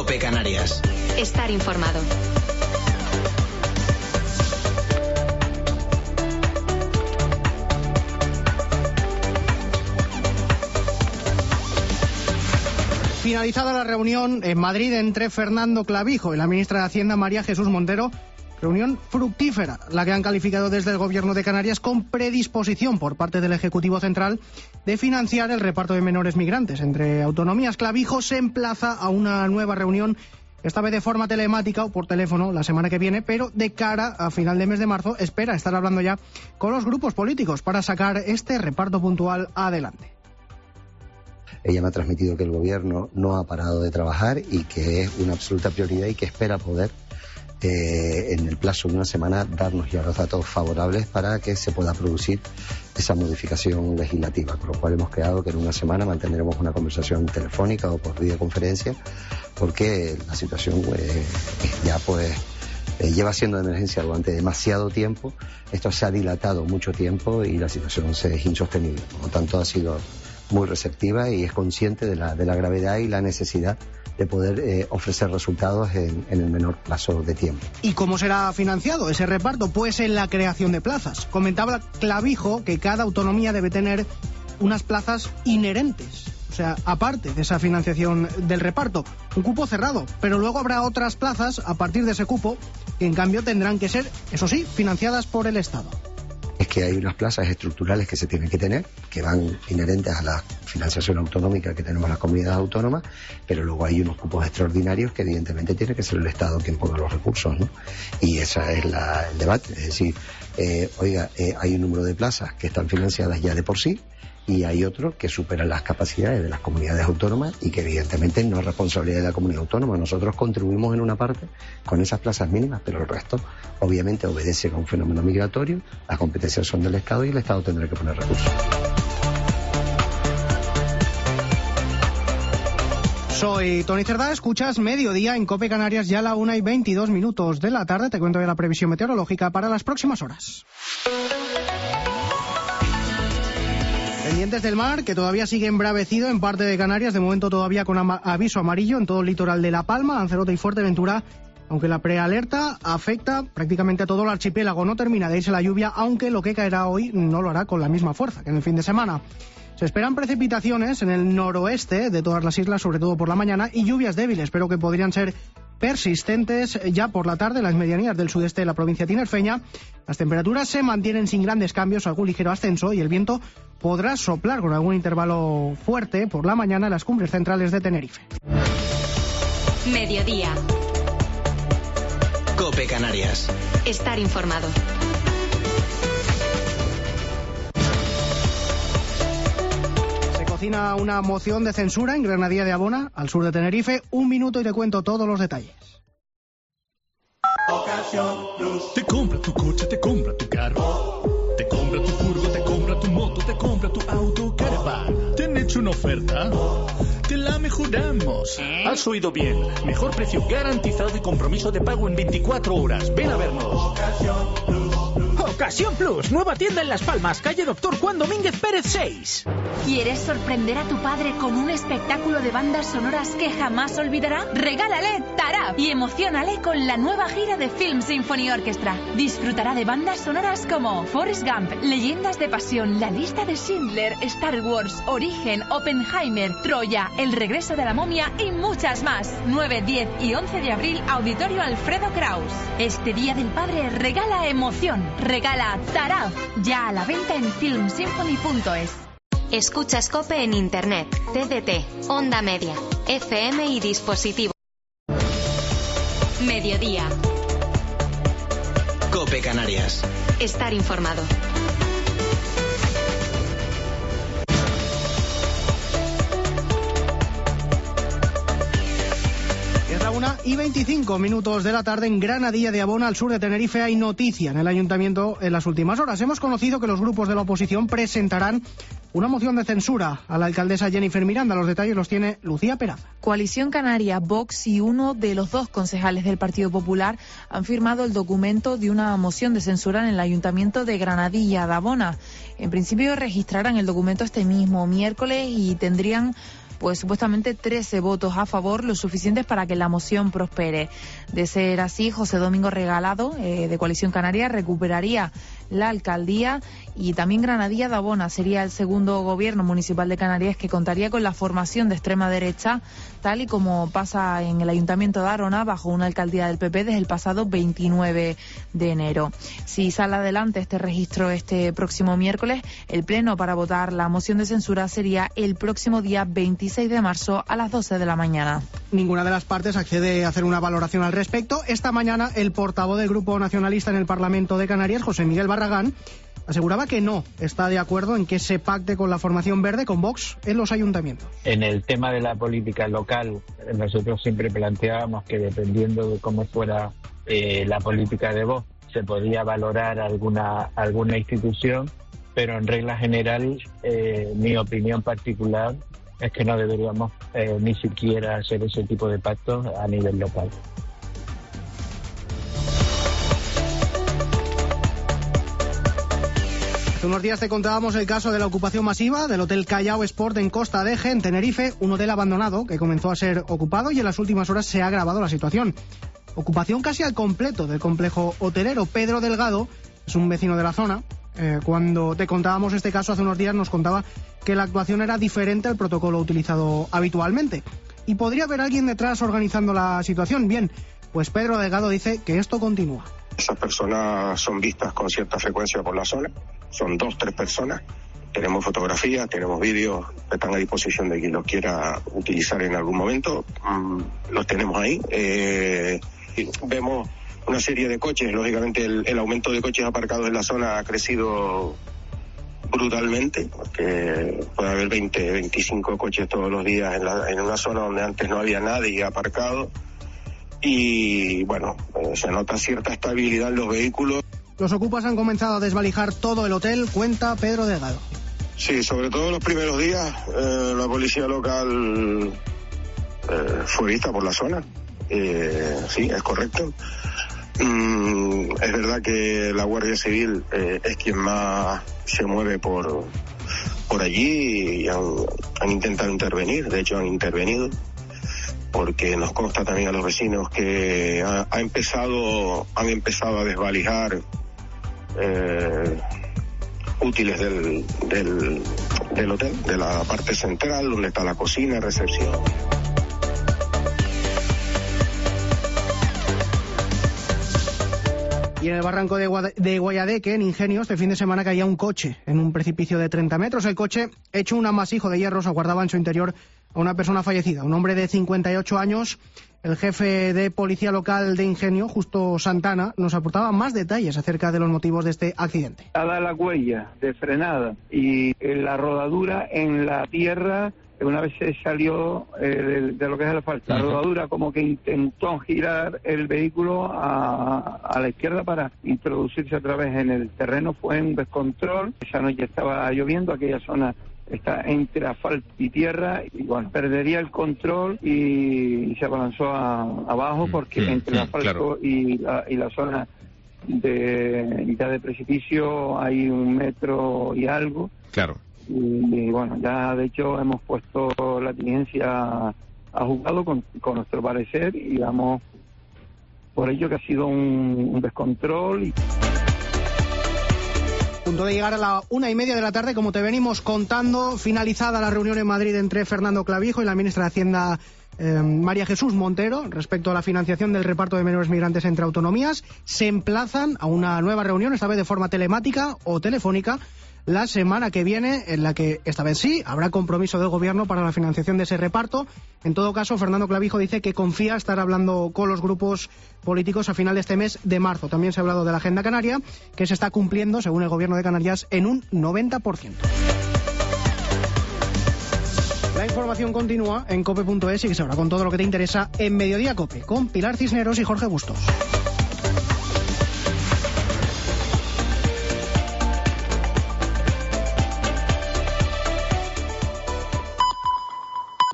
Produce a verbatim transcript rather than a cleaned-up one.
COPE Canarias. Estar informado. Finalizada la reunión en Madrid entre Fernando Clavijo y la ministra de Hacienda María Jesús Montero, reunión fructífera, la que han calificado desde el Gobierno de Canarias con predisposición por parte del Ejecutivo Central de financiar el reparto de menores migrantes entre autonomías. Clavijo se emplaza a una nueva reunión, esta vez de forma telemática o por teléfono la semana que viene, pero de cara a final de mes de marzo espera estar hablando ya con los grupos políticos para sacar este reparto puntual adelante. Ella me ha transmitido que el Gobierno no ha parado de trabajar y que es una absoluta prioridad y que espera poder eh, en el plazo de una semana darnos ya los datos favorables para que se pueda producir esa modificación legislativa, con lo cual hemos quedado que en una semana mantendremos una conversación telefónica o por videoconferencia, porque la situación eh, ya pues eh, lleva siendo de emergencia durante demasiado tiempo. Esto se ha dilatado mucho tiempo y la situación se es insostenible. Por lo tanto, ha sido muy receptiva y es consciente de la, de la gravedad y la necesidad de poder eh, ofrecer resultados en, en el menor plazo de tiempo. ¿Y cómo será financiado ese reparto? Pues en la creación de plazas. Comentaba Clavijo que cada autonomía debe tener unas plazas inherentes, o sea, aparte de esa financiación del reparto, un cupo cerrado, pero luego habrá otras plazas a partir de ese cupo que en cambio tendrán que ser, eso sí, financiadas por el Estado. Es que hay unas plazas estructurales que se tienen que tener, que van inherentes a la financiación autonómica que tenemos las comunidades autónomas, pero luego hay unos cupos extraordinarios que evidentemente tiene que ser el Estado quien ponga los recursos, ¿no? Y ese es la, el debate, es decir, eh, oiga, eh, hay un número de plazas que están financiadas ya de por sí, y hay otros que superan las capacidades de las comunidades autónomas y que evidentemente no es responsabilidad de la comunidad autónoma. Nosotros contribuimos en una parte con esas plazas mínimas, pero el resto obviamente obedece a un fenómeno migratorio, las competencias son del Estado y el Estado tendrá que poner recursos. Soy Tony Cerdá, escuchas Mediodía en COPE Canarias, ya a la una y veintidós minutos de la tarde. Te cuento ya la previsión meteorológica para las próximas horas. Pendientes del mar, que todavía sigue embravecido en parte de Canarias, de momento todavía con ama- aviso amarillo en todo el litoral de La Palma, Lanzarote y Fuerteventura, aunque la prealerta afecta prácticamente a todo el archipiélago. No termina de irse la lluvia, aunque lo que caerá hoy no lo hará con la misma fuerza que en el fin de semana. Se esperan precipitaciones en el noroeste de todas las islas, sobre todo por la mañana, y lluvias débiles, pero que podrían ser persistentes ya por la tarde en las medianías del sudeste de la provincia tinerfeña. Las temperaturas se mantienen sin grandes cambios, algún ligero ascenso, y el viento podrá soplar con algún intervalo fuerte por la mañana en las cumbres centrales de Tenerife. Mediodía. COPE Canarias. Estar informado. Cocina una moción de censura en Granadilla de Abona, al sur de Tenerife. Un minuto y te cuento todos los detalles. Te compra tu coche, te compra tu carro, te compra tu furgo, te compra tu moto, te compra tu auto, caravan. ¿Te han hecho una oferta? Te la mejoramos. Has oído bien. Mejor precio garantizado y compromiso de pago en veinticuatro horas. Ven a vernos. Ocasión Plus, nueva tienda en Las Palmas, calle Doctor Juan Domínguez Pérez seis. ¿Quieres sorprender a tu padre con un espectáculo de bandas sonoras que jamás olvidará? Regálale Tarab y emociónale con la nueva gira de Film Symphony Orchestra. Disfrutará de bandas sonoras como Forrest Gump, Leyendas de Pasión, La Lista de Schindler, Star Wars, Origen, Oppenheimer, Troya, El Regreso de la Momia y muchas más. nueve, diez y once de abril, Auditorio Alfredo Kraus. Este Día del Padre regala emoción. Regala Tarab, ya a la venta en film symphony punto es. Escuchas COPE en Internet, C D T, Onda Media, F M y dispositivo. Mediodía. COPE Canarias. Estar informado. Una y veinticinco minutos de la tarde en Granadilla de Abona, al sur de Tenerife. Hay noticia en el ayuntamiento en las últimas horas. Hemos conocido que los grupos de la oposición presentarán una moción de censura a la alcaldesa Jennifer Miranda. Los detalles los tiene Lucía Peraza. Coalición Canaria, Vox y uno de los dos concejales del Partido Popular han firmado el documento de una moción de censura en el ayuntamiento de Granadilla de Abona. En principio registrarán el documento este mismo miércoles y tendrían pues supuestamente trece votos a favor, lo suficientes para que la moción prospere. De ser así, José Domingo Regalado, eh, de Coalición Canaria, recuperaría la alcaldía, y también Granadilla de Abona sería el segundo gobierno municipal de Canarias que contaría con la formación de extrema derecha, tal y como pasa en el Ayuntamiento de Arona bajo una alcaldía del P P desde el pasado veintinueve de enero. Si sale adelante este registro este próximo miércoles, el pleno para votar la moción de censura sería el próximo día veintiséis de marzo a las doce de la mañana. Ninguna de las partes accede a hacer una valoración al respecto. Esta mañana el portavoz del Grupo Nacionalista en el Parlamento de Canarias, José Miguel Barragán, aseguraba que no está de acuerdo en que se pacte con la formación verde, con Vox, en los ayuntamientos. En el tema de la política local, nosotros siempre planteábamos que dependiendo de cómo fuera eh, la política de Vox, se podía valorar alguna, alguna institución, pero en regla general, eh, mi opinión particular es que no deberíamos eh, ni siquiera hacer ese tipo de pactos a nivel local. Hace unos días te contábamos el caso de la ocupación masiva del Hotel Callao Sport en Costa de Eje, en Tenerife, un hotel abandonado que comenzó a ser ocupado y en las últimas horas se ha agravado la situación. Ocupación casi al completo del complejo hotelero. Pedro Delgado es un vecino de la zona. Eh, cuando te contábamos este caso hace unos días nos contaba que la actuación era diferente al protocolo utilizado habitualmente. ¿Y podría haber alguien detrás organizando la situación? Bien, pues Pedro Delgado dice que esto continúa. Esas personas son vistas con cierta frecuencia por la zona, son dos, tres personas. Tenemos fotografías, tenemos vídeos que están a disposición de quien los quiera utilizar en algún momento. Mm, los tenemos ahí. Eh, vemos una serie de coches. Lógicamente el, el aumento de coches aparcados en la zona ha crecido brutalmente, porque puede haber veinte, veinticinco coches todos los días en, la, en una zona donde antes no había nadie aparcado. Y bueno, eh, se nota cierta estabilidad en los vehículos. Los ocupas han comenzado a desvalijar todo el hotel, cuenta Pedro Delgado. Sí, sobre todo los primeros días, eh, la policía local eh, fue vista por la zona. Eh, sí, es correcto. Mm, es verdad que la Guardia Civil eh, es quien más se mueve por, por allí y han, han intentado intervenir, de hecho han intervenido, porque nos consta también a los vecinos que ha, ha empezado, han empezado a desvalijar eh, útiles del, del, del hotel, de la parte central, donde está la cocina, recepción. Y en el barranco de, Guad- de Guayadeque, en Ingenio, este fin de semana caía un coche en un precipicio de treinta metros. El coche, hecho un amasijo de hierros, aguardaba en su interior a una persona fallecida, un hombre de cincuenta y ocho años. El jefe de policía local de Ingenio, Justo Santana, nos aportaba más detalles acerca de los motivos de este accidente. Dada la huella de frenada y la rodadura en la tierra, una vez se salió eh, de, de lo que es el asfalto, la rodadura como que intentó girar el vehículo a, a la izquierda para introducirse otra vez en el terreno. Fue un descontrol. Esa noche estaba lloviendo, aquella zona está entre asfalto y tierra, y bueno, perdería el control y, y se abalanzó a, abajo porque mm, entre mm, el asfalto claro. y, la, y la zona de mitad de precipicio hay un metro y algo. Claro. Y, y bueno, ya de hecho hemos puesto la diligencia a juzgado con, con nuestro parecer y damos por ello que ha sido un, un descontrol. Y... Punto de llegar a la una y media de la tarde, como te venimos contando, finalizada la reunión en Madrid entre Fernando Clavijo y la ministra de Hacienda eh, María Jesús Montero respecto a la financiación del reparto de menores migrantes entre autonomías. Se emplazan a una nueva reunión, esta vez de forma telemática o telefónica, la semana que viene, en la que esta vez sí habrá compromiso del Gobierno para la financiación de ese reparto. En todo caso, Fernando Clavijo dice que confía estar hablando con los grupos políticos a final de este mes de marzo. También se ha hablado de la Agenda Canaria, que se está cumpliendo, según el Gobierno de Canarias, en un noventa por ciento. La información continúa en cope punto es y que se habla con todo lo que te interesa en Mediodía Cope, con Pilar Cisneros y Jorge Bustos.